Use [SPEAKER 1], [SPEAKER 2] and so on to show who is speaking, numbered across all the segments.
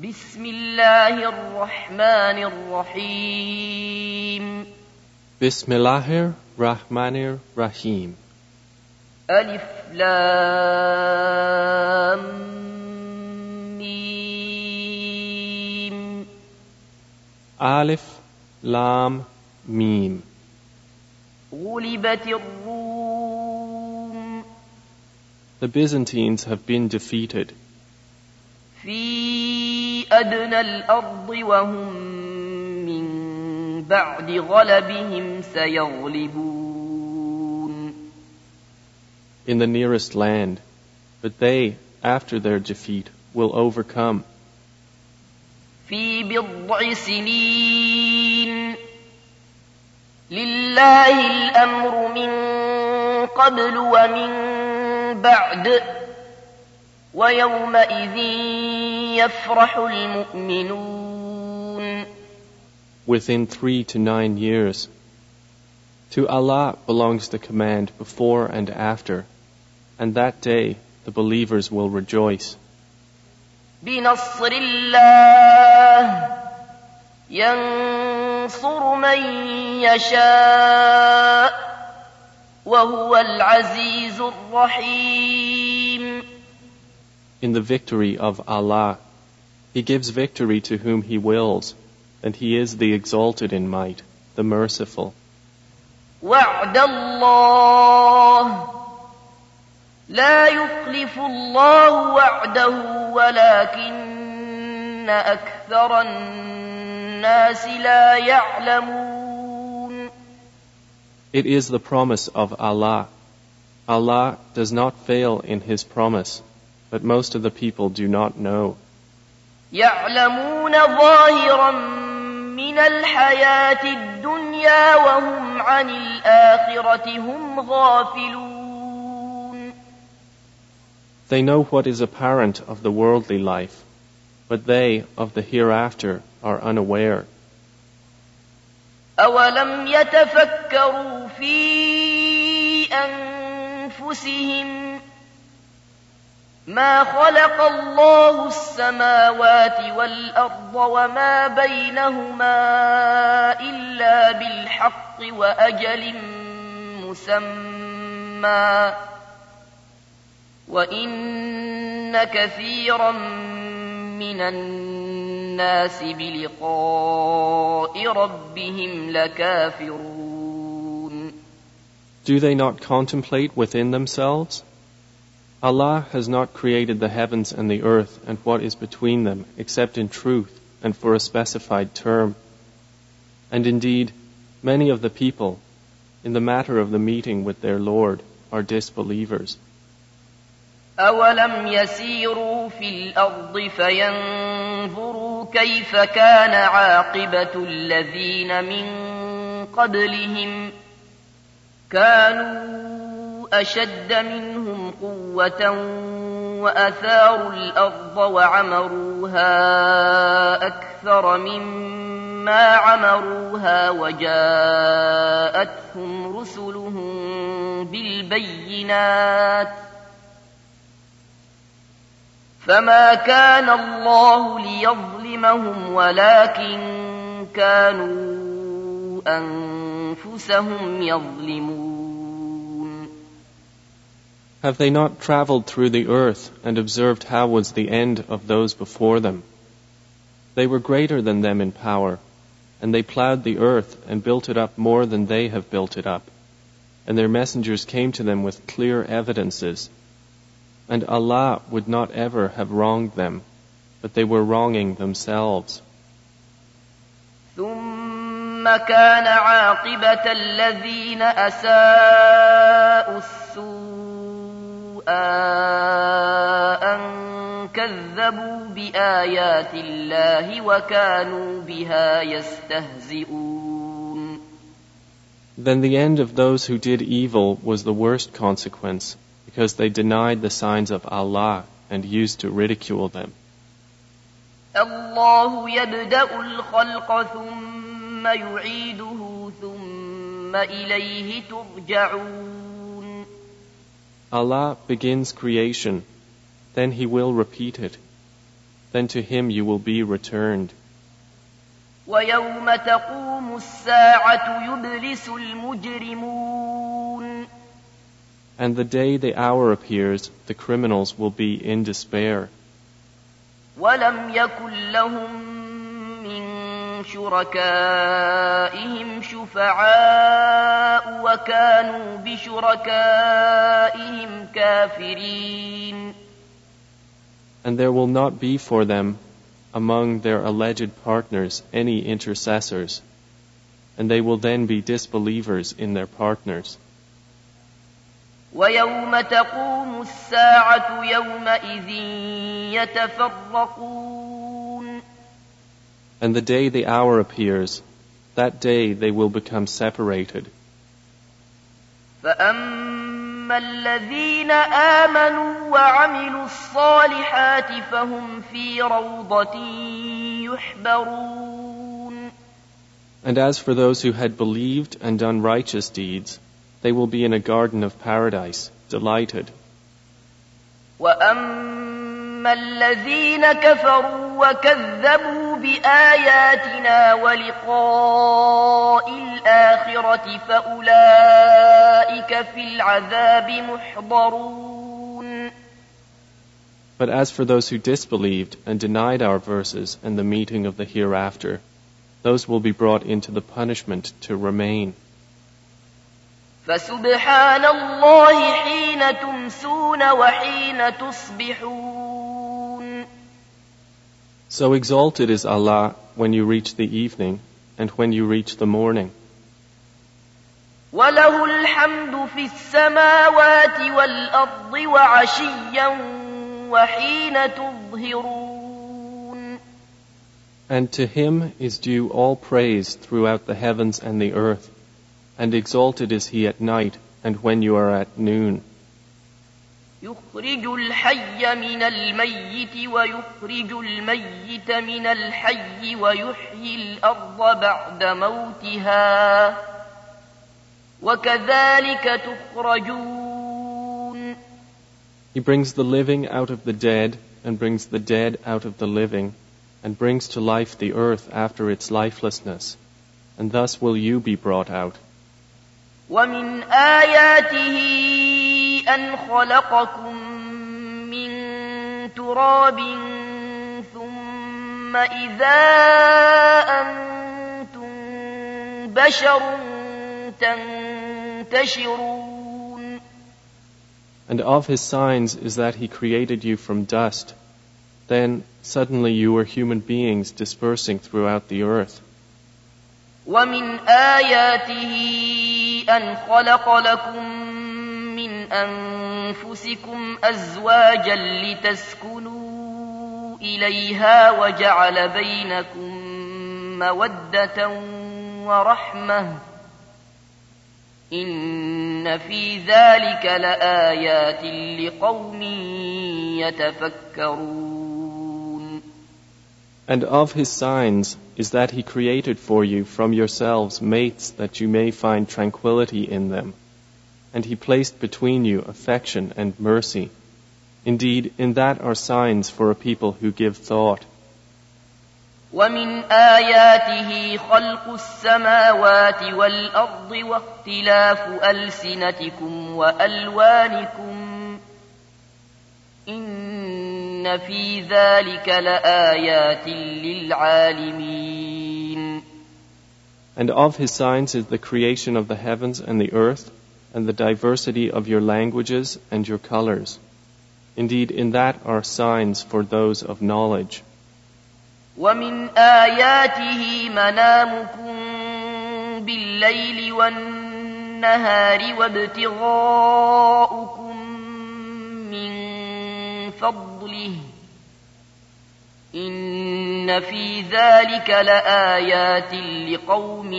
[SPEAKER 1] بسم الله الرحمن الرحيم
[SPEAKER 2] Bismillahir Rahmanir Rahim.
[SPEAKER 1] ألف لام ميم
[SPEAKER 2] Alif Lam Mim.
[SPEAKER 1] غلبت الروم
[SPEAKER 2] The Byzantines have been defeated
[SPEAKER 1] في أدنى الأرض وهم من بعد غلبهم سيغلبون
[SPEAKER 2] in the nearest land, but they, after their defeat, will overcome.
[SPEAKER 1] في بضع سنين لله الأمر من قبل ومن بعد ويومئذ يفرح المؤمنون.
[SPEAKER 2] Within 3 to 9 years. To Allah belongs the command before and after, and that day the believers will rejoice.
[SPEAKER 1] بنصر الله ينصر من يشاء وهو العزيز الرحيم.
[SPEAKER 2] In the victory of Allah, He gives victory to whom He wills, and He is the exalted in might, the merciful.
[SPEAKER 1] وعد الله لا يخلف الله وعده ولكن أكثر الناس لا يعلمون.
[SPEAKER 2] It is the promise of Allah. Allah does not fail in His promise, but most of the people do not know.
[SPEAKER 1] يعلمون ظاهرا من الحياة الدنيا وهم عن الآخرة هم غافلون.
[SPEAKER 2] They know what is apparent of the worldly life, but they of the hereafter are unaware.
[SPEAKER 1] أولم يتفكروا في أنفسهم ما خلق الله السماوات والأرض وما بينهما إلا بالحق وأجل مسمى وإن كثيرا من الناس بلقاء ربهم لكافرون.
[SPEAKER 2] Do they not contemplate within themselves? Allah has not created the heavens and the earth and what is between them except in truth and for a specified term. And indeed, many of the people, in the matter of the meeting with their Lord, are disbelievers.
[SPEAKER 1] أولم يسيروا في الأرض فينظروا كيف كان عاقبة الذين من قبلهم كانوا أشد منهم قوة وأثاروا الأرض وعمروها أكثر مما عمروها وجاءتهم رسلهم بالبينات فما كان الله ليظلمهم ولكن كانوا أنفسهم يظلمون.
[SPEAKER 2] Have they not traveled through the earth and observed how was the end of those before them? They were greater than them in power, and they plowed the earth and built it up more than they have built it up, and their messengers came to them with clear evidences. And Allah would not ever have wronged them, but they were wronging themselves.
[SPEAKER 1] ثم كان عاقبة الذين أساءوا السوء أن كذبوا بآيات الله وكانوا بها يستهزئون.
[SPEAKER 2] Then the end of those who did evil was the worst consequence, because they denied the signs of Allah and used to ridicule them.
[SPEAKER 1] الله يبدأ الخلق ثم يعيده ثم إليه ترجعون.
[SPEAKER 2] Allah begins creation, then He will repeat it, then to him you will be returned.
[SPEAKER 1] ويوم تقوم الساعة يبلس المجرمون.
[SPEAKER 2] And the day the hour appears, the criminals will be in despair.
[SPEAKER 1] وَلَمْ يَكُنْ لَهُمْ مِنْ شُرَكَائِهِمْ شُفَعَاءُ وَكَانُوا بِشُرَكَائِهِمْ كَافِرِينَ.
[SPEAKER 2] And there will not be for them among their alleged partners any intercessors, and they will then be disbelievers in their partners.
[SPEAKER 1] وَيَوْمَ تَقُومُ السَّاعَةُ يَوْمَئِذٍ يَتَفَرَّقُونَ.
[SPEAKER 2] And the day the hour appears, that day they will become separated.
[SPEAKER 1] فَأَمَّا الَّذِينَ آمَنُوا وَعَمِلُوا الصَّالِحَاتِ فَهُمْ فِي رَوْضَةٍ يُحْبَرُونَ.
[SPEAKER 2] And as for those who had believed and done righteous deeds, they will be in a garden of paradise, delighted.
[SPEAKER 1] وَأَمَّا الَّذِينَ كَفَرُوا وَكَذَّبُوا بِآيَاتِنَا وَلِقَاءِ الْآخِرَةِ فَأُولَئِكَ فِي الْعَذَابِ مُحْضَرُونَ.
[SPEAKER 2] But as for those who disbelieved and denied our verses and the meeting of the hereafter, those will be brought into the punishment to remain.
[SPEAKER 1] فَسُبْحَانَ اللَّهِ حِينَ تُمْسُونَ وَحِينَ تُصْبِحُونَ.
[SPEAKER 2] So exalted is Allah when you reach the evening and when you reach the morning.
[SPEAKER 1] وَلَهُ الْحَمْدُ فِي السَّمَاوَاتِ وَالْأَرْضِ وَعَشِيًّا وَحِينَ تُظْهِرُونَ.
[SPEAKER 2] And to him is due all praise throughout the heavens and the earth, and exalted is he at night and when you are at noon.
[SPEAKER 1] يُخْرِجُ الْحَيَّ مِنَ الْمَيِّتِ وَيُخْرِجُ الْمَيِّتَ مِنَ الْحَيِّ وَيُحْيِي الْأَرْضَ بَعْدَ مَوْتِهَا وَكَذَلِكَ تُخْرَجُونَ.
[SPEAKER 2] He brings the living out of the dead and brings the dead out of the living and brings to life the earth after its lifelessness, and thus will you be brought out.
[SPEAKER 1] وَمِنْ آيَاتِهِ أَنْ خَلَقَكُم مِّن تُرَابٍ ثُمَّ إِذَا أَنْتُمْ بَشَرٌ تَنْتَشِرُونَ.
[SPEAKER 2] And of his signs is that he created you from dust. Then suddenly you were human beings dispersing throughout the earth.
[SPEAKER 1] وَمِنْ آيَاتِهِ أَنْ خَلَقَ لَكُم مِّنْ أَنفُسِكُمْ أَزْوَاجًا لِتَسْكُنُوا إِلَيْهَا وَجَعَلَ بَيْنَكُم مَّوَدَّةً وَرَحْمَةً إِنَّ فِي ذَلِكَ لَآيَاتٍ لِقَوْمٍ يَتَفَكَّرُونَ.
[SPEAKER 2] And of his signs is that he created for you from yourselves mates that you may find tranquility in them. And he placed between you affection and mercy. Indeed, in that are signs for a people who give thought.
[SPEAKER 1] وَمِنْ آيَاتِهِ خَلْقُ السَّمَاوَاتِ وَالْأَرْضِ وَاخْتِلَافُ أَلْسِنَتِكُمْ وَأَلْوَانِكُمْ إِنَّ فِي ذَلِكَ لَآيَاتٍ لِلْعَالِمِينَ.
[SPEAKER 2] And of his signs is the creation of the heavens and the earth, and the diversity of your languages and your colors. Indeed, in that are signs for those of knowledge.
[SPEAKER 1] وَمِنْ آيَاتِهِ مَنَامُكُمْ بِاللَّيْلِ وَالنَّهَارِ وَابْتِغَاؤُكُمْ مِنْ فَضْلِهِ إِنَّ فِي ذَلِكَ لَآيَاتٍ لِقَوْمٍ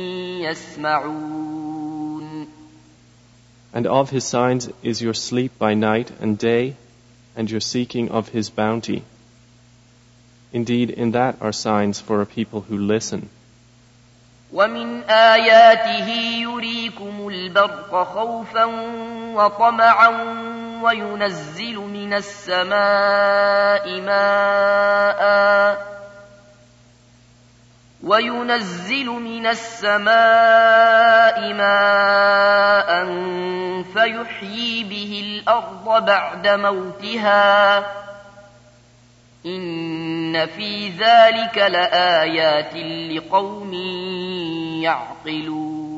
[SPEAKER 1] يَسْمَعُونَ.
[SPEAKER 2] And of his signs is your sleep by night and day, and your seeking of his bounty. Indeed, in that are signs for a people who listen.
[SPEAKER 1] وَمِنْ آيَاتِهِ يُرِيكُمُ الْبَرْقَ خَوْفًا وَطَمَعًا وينزل من السماء ماء فيحيي به الأرض بعد موتها إن في ذلك لآيات لقوم يعقلون.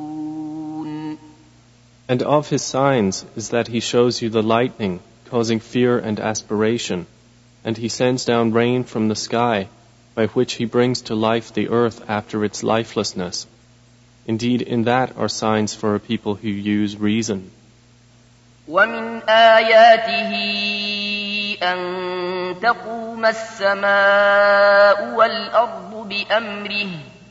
[SPEAKER 2] And of his signs is that he shows you the lightning, causing fear and aspiration, and he sends down rain from the sky, by which he brings to life the earth after its lifelessness. Indeed, in that are signs for a people who use reason.
[SPEAKER 1] وَمِنْ آيَاتِهِ أَن تَقُومَ السَّمَاءُ وَالْأَرْضُ بِأَمْرِهِ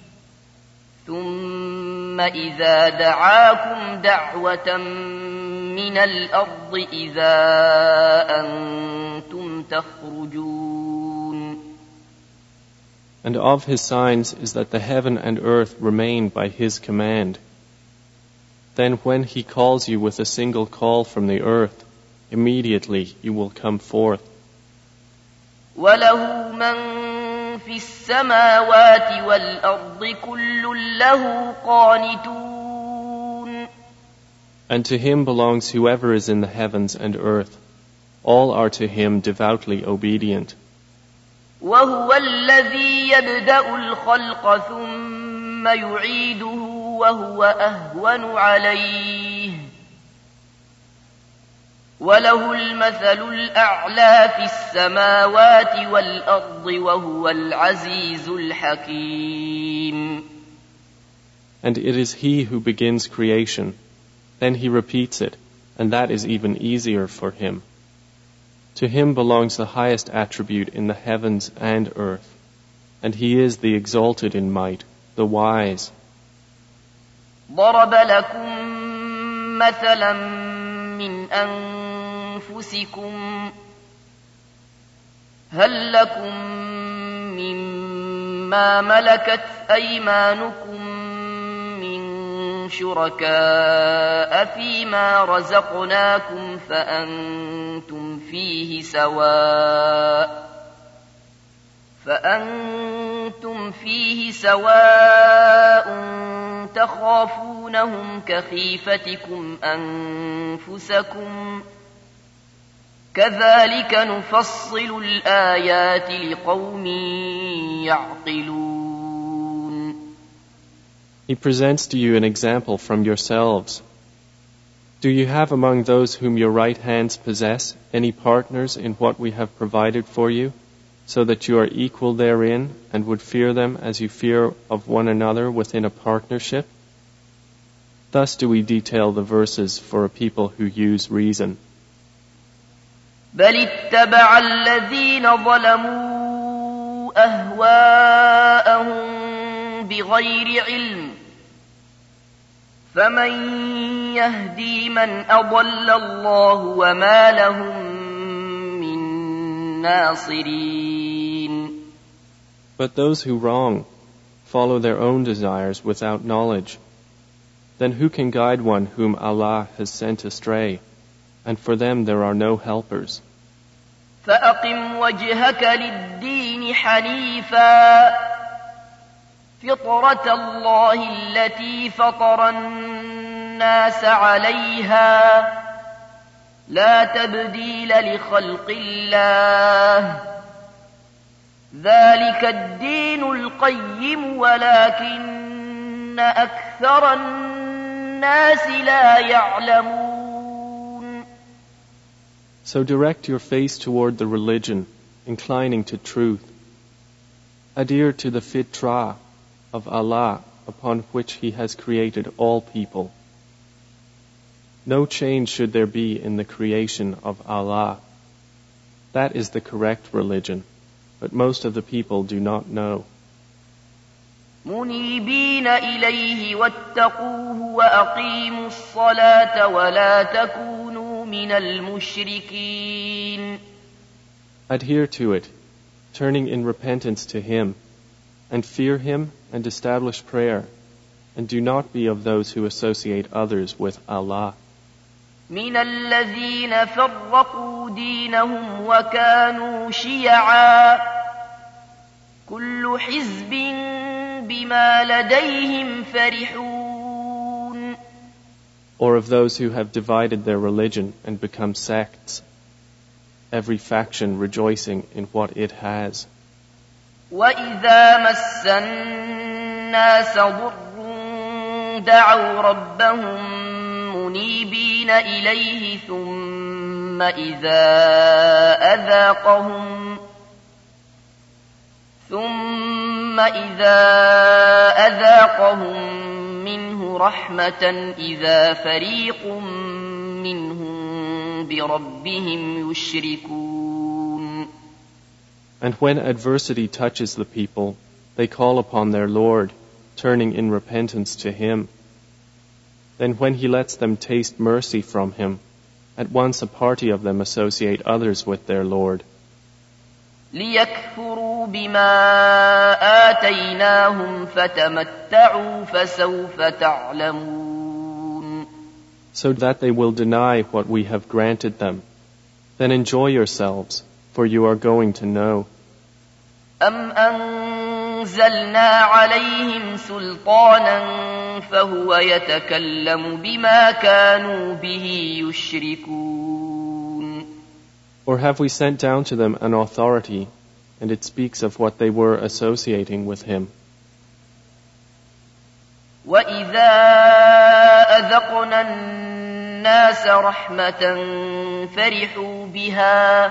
[SPEAKER 1] ثُمَّ إِذَا دَعَاكُمْ دَعْوَةً مِّنَ الْأَرْضِ إِذَا أَنْتُمْ تَخْرُجُونَ.
[SPEAKER 2] And of his signs is that the heaven and earth remain by his command. Then when he calls you with a single call from the earth, immediately you will come forth.
[SPEAKER 1] وَلَهُ مَن فِي السَّمَاوَاتِ وَالْأَرْضِ كُلٌّ لَّهُ قَانِتُونَ.
[SPEAKER 2] And to him belongs whoever is in the heavens and earth. All are to him devoutly obedient.
[SPEAKER 1] وَهُوَ الَّذِي يَبْدَأُ الْخَلْقَ ثُمَّ يُعِيدُهُ وَهُوَ أَهْوَنُ عَلَيْهِ وَلَهُ الْمَثَلُ الْأَعْلَى فِي السَّمَاوَاتِ وَالْأَرْضِ وَهُوَ الْعَزِيزُ الْحَكِيمُ.
[SPEAKER 2] And it is he who begins creation, then he repeats it, and that is even easier for him. To him belongs the highest attribute in the heavens and earth, and he is the exalted in might, the wise.
[SPEAKER 1] ضرب لكم مثلا من أنفسكم هل لكم مما ملكت أيمانكم من شركاء فيما رزقناكم فأنتم فيه سواء تخافونهم كخيفتكم أنفسكم كذلك نفصل الآيات لقوم يعقلون.
[SPEAKER 2] He presents to you an example from yourselves. Do you have among those whom your right hands possess any partners in what we have provided for you, so that you are equal therein and would fear them as you fear of one another within a partnership? Thus do we detail the verses for a people who use reason.
[SPEAKER 1] بل اتبع الذين ظلموا أهواءهم بغير علم فمن يهدي من أضل الله وما لهم من ناصرين.
[SPEAKER 2] But those who wrong follow their own desires without knowledge. Then who can guide one whom Allah has sent astray? And for them there are no helpers.
[SPEAKER 1] فأقم وجهك للدين حنيفا فطرة الله التي فطر الناس عليها لا تبديل لخلق الله ذلك الدين القيم ولكن أكثر الناس لا يعلمون.
[SPEAKER 2] So direct your face toward the religion, inclining to truth. Adhere to the fitrah of Allah upon which He has created all people. No change should there be in the creation of Allah. That is the correct religion, but most of the people do not know.
[SPEAKER 1] منيبين إليه واتقوه وأقيموا الصلاة ولا تكونوا من المشركين.
[SPEAKER 2] Adhere to it, turning in repentance to Him, and fear Him and establish prayer, and do not be of those who associate others with Allah.
[SPEAKER 1] من الذين فرقوا دينهم وكانوا شيعا كل حزب بما لديهم فرحون.
[SPEAKER 2] Or of those who have divided their religion and become sects, every faction rejoicing in what it has.
[SPEAKER 1] وَإِذَا مَسَّ النَّاسَ ضُرٌّ دَعَوْا رَبَّهُم منيبين إليه ثم إذا أذاقهم منه رحمة إذا فريق منهم بربهم يشركون.
[SPEAKER 2] And when adversity touches the people, they call upon their Lord, turning in repentance to Him. Then when He lets them taste mercy from Him, at once a party of them associate others with their Lord.
[SPEAKER 1] لِيَكْفُرُوا بِمَا آتَيْنَاهُمْ فَتَمَتَّعُوا فَسَوْفَ تَعْلَمُونَ.
[SPEAKER 2] So that they will deny what we have granted them. Then enjoy yourselves, for you are going to know.
[SPEAKER 1] أَمْ أَنزَلْنَا عَلَيْهِمْ سُلْطَانًا فَهُوَ يَتَكَلَّمُ بِمَا كَانُوا بِهِ يُشْرِكُونَ.
[SPEAKER 2] Or have we sent down to them an authority, and it speaks of what they were associating with Him?
[SPEAKER 1] وَإِذَا أَذَقْنَا النَّاسَ رَحْمَةً فَرِحُوا بِهَا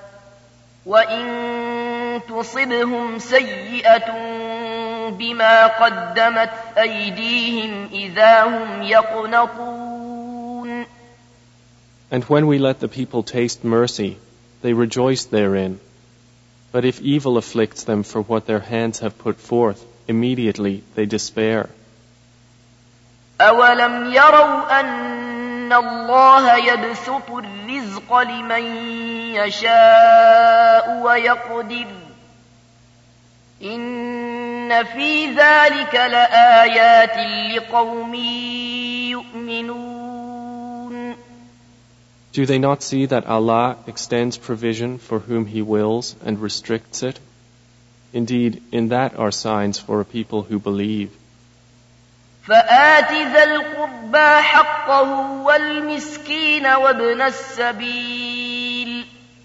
[SPEAKER 1] وَإِن تُصِبْهُمْ سَيِّئَةٌ بِمَا قَدَّمَتْ أَيْدِيهِمْ إِذَا هُمْ يَقْنَطُونَ.
[SPEAKER 2] And when we let the people taste mercy, they rejoice therein. But if evil afflicts them for what their hands have put forth, immediately they despair.
[SPEAKER 1] أَوَلَمْ يَرَوْا أَنَّ اللَّهَ يَبْسُطُ الرِّزْقَ لِمَن يَشَاءُ وَيَقْدِرُ إِنَّ فِي ذَلِكَ لَآيَاتٍ لِقَوْمٍ يُؤْمِنُونَ.
[SPEAKER 2] Do they not see that Allah extends provision for whom He wills and restricts it? Indeed, in that are signs for a people who believe.
[SPEAKER 1] فآت ذا القربى حقه والمسكين وابن السبيل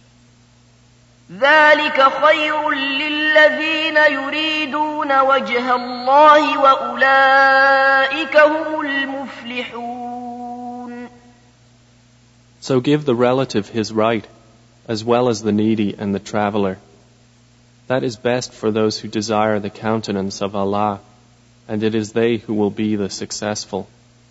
[SPEAKER 1] ذلك خير للذين يريدون وجه الله وأولئك هم المفلحون.
[SPEAKER 2] So give the relative his right, as well as the needy and the traveler. That is best for those who desire the countenance of Allah, and it is they who will be the successful.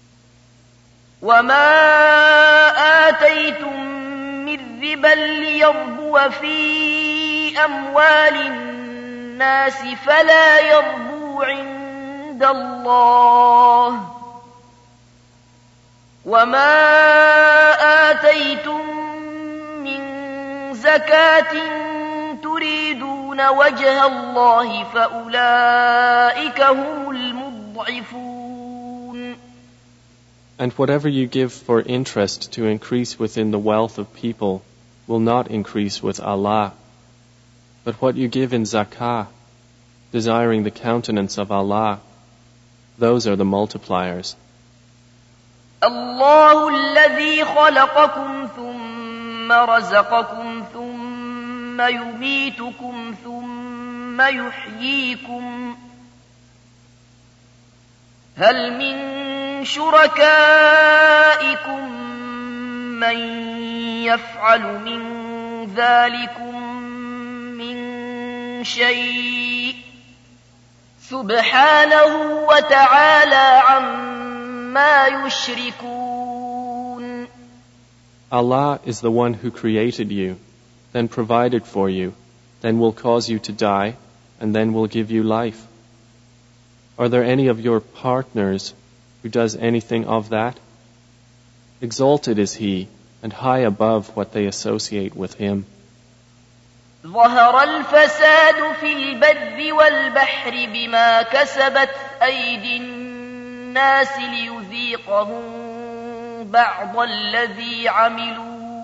[SPEAKER 1] وَمَا آتَيْتُم مِّن رِّبًا لِّيَرْبُوَ فِي أَمْوَالِ النَّاسِ فَلَا يَرْبُو عِندَ اللَّهِ وَمَا آتَيْتُم مِّن زَكَاةٍ تُرِيدُونَ وَجْهَ اللَّهِ فَأُولَئِكَ هُمُ الْمُضْعِفُونَ.
[SPEAKER 2] And whatever you give for interest to increase within the wealth of people will not increase with Allah. But what you give in zakah, desiring the countenance of Allah, those are the multipliers.
[SPEAKER 1] الله الذي خلقكم ثم رزقكم ثم يميتكم ثم يحييكم هل من شركائكم من يفعل من ذلكم من شيء سبحانه وتعالى عما يشركون.
[SPEAKER 2] Allah is the one who created you, then provided for you, then will cause you to die, and then will give you life. Are there any of your partners who does anything of that? Exalted is He, and high above what they associate with Him.
[SPEAKER 1] ظهر الفساد في البر والبحر بما كسبت أيدي الناس ليذيقهم بعض الذي عملوا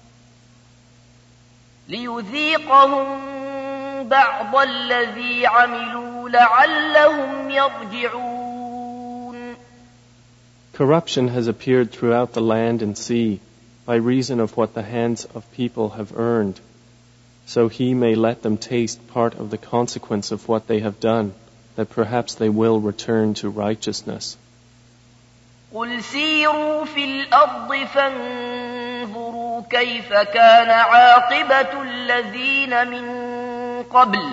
[SPEAKER 1] لعلهم يرجعون.
[SPEAKER 2] Corruption has appeared throughout the land and sea by reason of what the hands of people have earned, so he may let them taste part of the consequence of what they have done, that perhaps they will return to righteousness.
[SPEAKER 1] قل سيروا في الأرض فانظروا كيف كان عاقبة الذين من قبل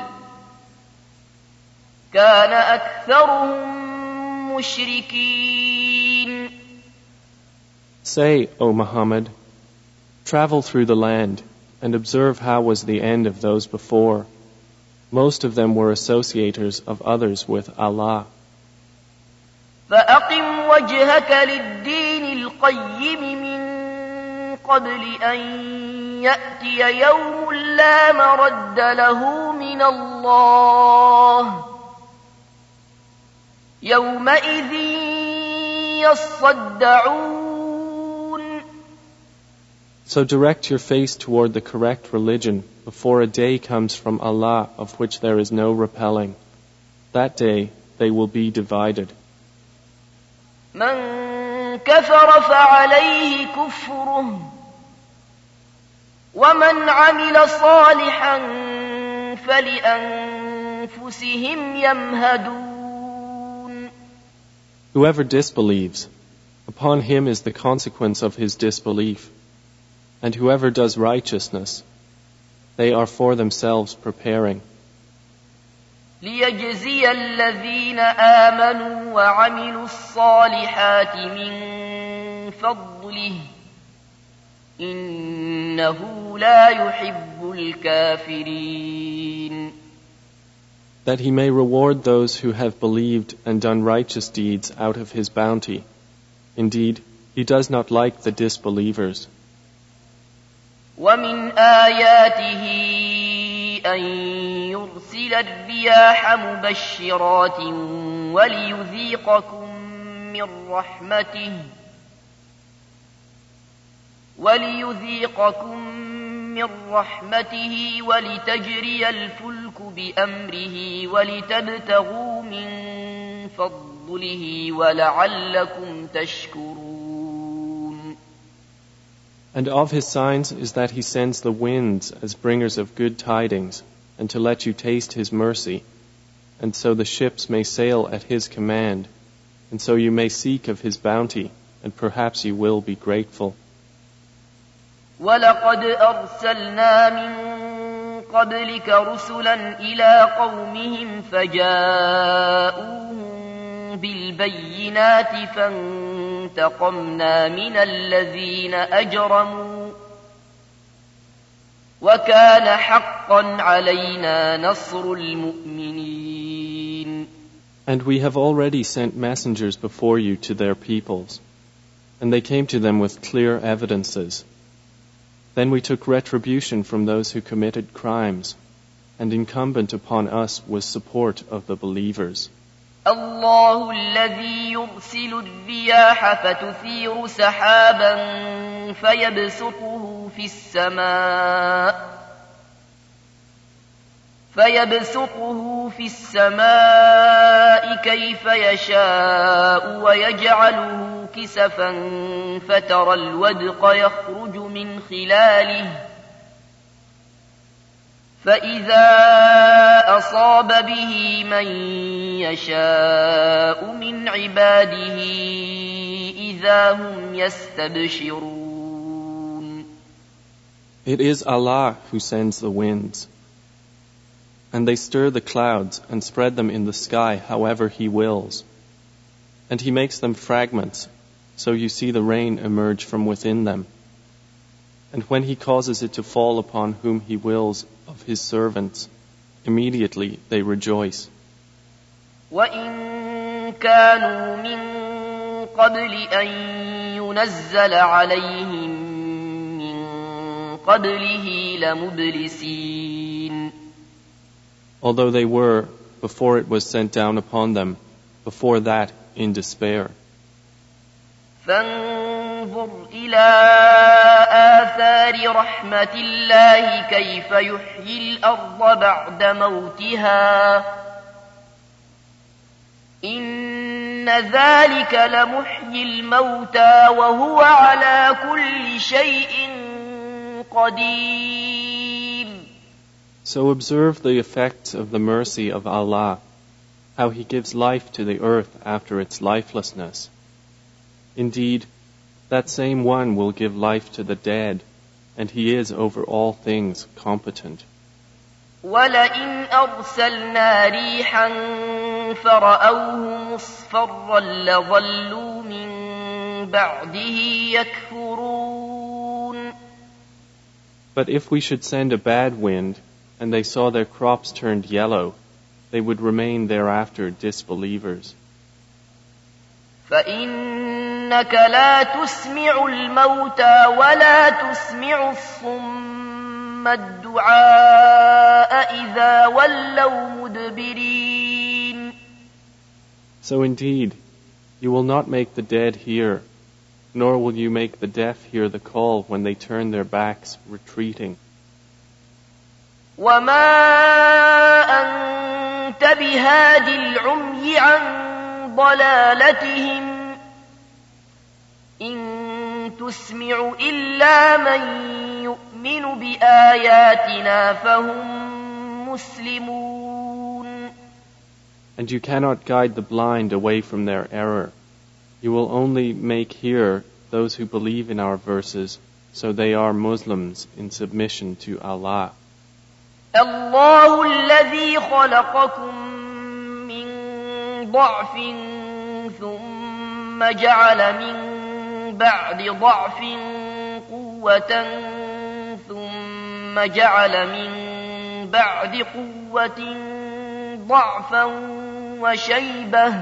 [SPEAKER 1] كان أكثرهم مشركين.
[SPEAKER 2] Say, O Muhammad, travel through the land and observe how was the end of those before. Most of them were associators of others with Allah.
[SPEAKER 1] فأقم وجهك للدين القيم من قبل أن يأتي يوم لا مرد له من الله يومئذ يصدعون.
[SPEAKER 2] So direct your face toward the correct religion before a day comes from Allah of which there is no repelling. That day they will be divided.
[SPEAKER 1] من كفر فعليه كفره ومن عمل صالحا فلأنفسهم يمهدون.
[SPEAKER 2] Whoever disbelieves, upon him is the consequence of his disbelief. And whoever does righteousness, they are for themselves preparing.
[SPEAKER 1] ليجزي الذين آمنوا وعملوا الصالحات من فضله إنه لا يحب الكافرين.
[SPEAKER 2] That he may reward those who have believed and done righteous deeds out of his bounty. Indeed, he does not like the disbelievers.
[SPEAKER 1] ومن آياته أن يرسل الرياح مبشرات وليذيقكم من رحمته ولتجري الفلك بأمره ولتبتغوا من فضله ولعلكم تشكرون.
[SPEAKER 2] And of his signs is that he sends the winds as bringers of good tidings, and to let you taste his mercy, and so the ships may sail at his command, and so you may seek of his bounty, and perhaps you will be grateful.
[SPEAKER 1] وَلَقَدْ أَرْسَلْنَا مِن قَبْلِكَ رُسُلًا إِلَىٰ قَوْمِهِمْ فَجَاءُوهُم بِالْبَيِّنَاتِ فَانتَقَمْنَا مِنَ الَّذِينَ أَجْرَمُوا وَكَانَ حَقًّا عَلَيْنَا نَصْرُ الْمُؤْمِنِينَ.
[SPEAKER 2] And we have already sent messengers before you to their peoples, and they came to them with clear evidences. Then we took retribution from those who committed crimes, and incumbent upon us was support of the believers.
[SPEAKER 1] الله الذي يرسل الرياح فتثير سحابا فيبسطه في السماء كيف يشاء ويجعله كسفا فترى الودق يخرج من خلاله فإذا أصاب به من يشاء من عباده إذا هم يستبشرون.
[SPEAKER 2] It is Allah who sends the winds, and they stir the clouds and spread them in the sky however He wills. And He makes them fragments, so you see the rain emerge from within them. And when He causes it to fall upon whom He wills of His servants, immediately they rejoice.
[SPEAKER 1] وَإِن كَانُوا مِن قَبْلِ أَن يُنَزَّلَ عَلَيْهِم مِّن قَبْلِهِ لَمُبْلِسِينَ.
[SPEAKER 2] Although they were, before it was sent down upon them, before that in despair.
[SPEAKER 1] فانظر انظر إلى آثار رحمة الله كيف يحيي الأرض بعد موتها إن ذلك لمحيي الموتى وهو على كل شيء قدير.
[SPEAKER 2] So observe the effects of the mercy of Allah, how He gives life to the earth after its lifelessness. Indeed, that same one will give life to the dead, and He is over all things competent.
[SPEAKER 1] وَلَئِنْ أَرْسَلْنَا رِيحًا فَرَأَوْهُ مُصْفَرًّا لَظَلُّوا مِنْ بَعْدِهِ يَكْفُرُونَ.
[SPEAKER 2] But if we should send a bad wind, and they saw their crops turned yellow, they would remain thereafter disbelievers.
[SPEAKER 1] فَإِنَّكَ لَا تُسْمِعُ الْمَوْتَى وَلَا تُسْمِعُ الصُّمَّ الدُّعَاءَ إِذَا وَلَّوْا مُدْبِرِينَ.
[SPEAKER 2] So indeed, you will not make the dead hear, nor will you make the deaf hear the call when they turn their backs retreating.
[SPEAKER 1] وَمَا أَنْتَ بِهَادِ الْعُمْيِ عَنْ ضلالتهم إن تسمع إلا من يؤمن بآياتنا فهم مسلمون.
[SPEAKER 2] And you cannot guide the blind away from their error. You will only make hear those who believe in our verses, so they are Muslims in submission to Allah.
[SPEAKER 1] الله الذي خلقكم ضعف ثم جعل من بعد ضعف قوة ثم جعل من بعد قوة ضعفا وشيبة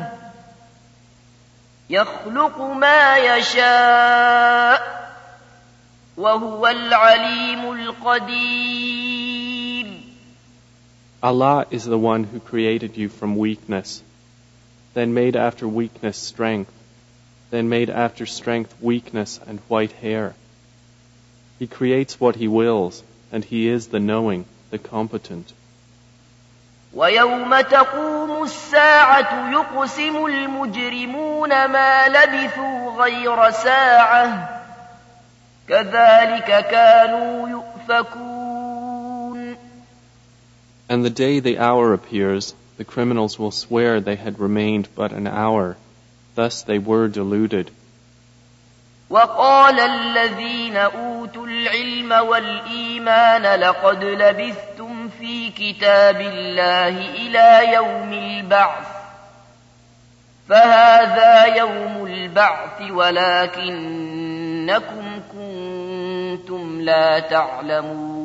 [SPEAKER 1] يخلق ما يشاء وهو العليم القدير.
[SPEAKER 2] Allah is the one who created you from weakness, then made after weakness strength, then made after strength weakness and white hair. He creates what He wills, and He is the knowing, the competent.
[SPEAKER 1] وَيَوْمَ تَقُومُ السَّاعَةُ يُقْسِمُ الْمُجْرِمُونَ مَا لَبِثُوا غَيْرَ سَاعَةٍ كَذَلِكَ كَانُوا يُؤْفَكُونَ.
[SPEAKER 2] And the day the hour appears, the criminals will swear they had remained but an hour. Thus they were deluded.
[SPEAKER 1] وَقَالَ الَّذِينَ أُوتُوا الْعِلْمَ وَالْإِيمَانَ لَقَدْ لَبِثْتُمْ فِي كِتَابِ اللَّهِ إِلَى يَوْمِ الْبَعْثِ فَهَذَا يَوْمُ الْبَعْثِ وَلَكِنَّكُمْ كُنتُمْ لَا تَعْلَمُونَ.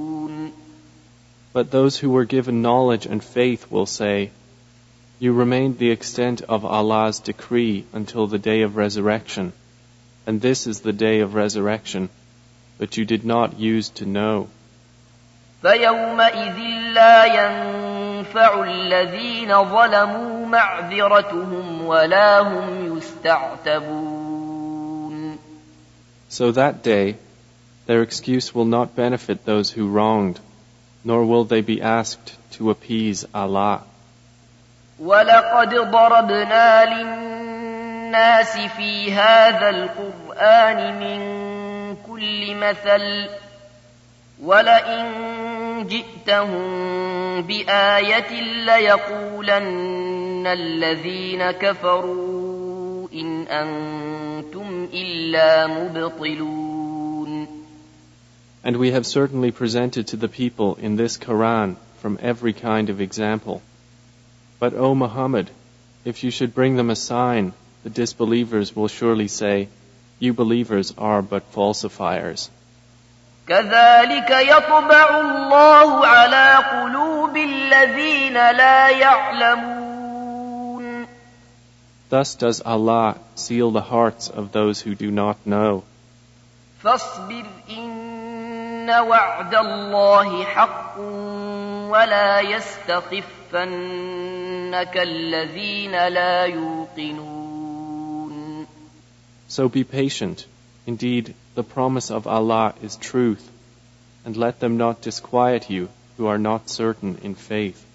[SPEAKER 2] But those who were given knowledge and faith will say, You remained the extent of Allah's decree until the day of resurrection, and this is the day of resurrection, but you did not use to know.
[SPEAKER 1] فَيَوْمَئِذٍ لَا يَنفَعُ الَّذِينَ ظَلَمُوا مَعْذِرَتُهُمْ وَلَا هُمْ يُسْتَعْتَبُونَ.
[SPEAKER 2] So that day, their excuse will not benefit those who wronged, nor will they be asked to appease Allah.
[SPEAKER 1] وَلَقَدْ ضَرَبْنَا لِلنَّاسِ فِي هَذَا الْقُرْآنِ مِنْ كُلِّ مَثَلٍ وَلَئِنْ جِئْتَهُمْ بِآيَةٍ لَيَقُولَنَّ الَّذِينَ كَفَرُوا إِنْ أَنْتُمْ إِلَّا مُبْطِلُونَ.
[SPEAKER 2] And we have certainly presented to the people in this Quran from every kind of example. But O Muhammad, if you should bring them a sign, the disbelievers will surely say, You believers are but falsifiers.
[SPEAKER 1] كَذَلِكَ يَطْبَعُ اللَّهُ عَلَى قُلُوبِ الَّذِينَ لَا يَعْلَمُونَ.
[SPEAKER 2] Thus does Allah seal the hearts of those who do not know.
[SPEAKER 1] فَاصْبِرْ إِنَّ وَعْدَ اللَّهِ حَقٌّ وَلَا يَسْتَخِفَّنَّكَ الَّذِينَ لَا يُوقِنُونَ.
[SPEAKER 2] So be patient. Indeed, the promise of Allah is truth, and let them not disquiet you who are not certain in faith.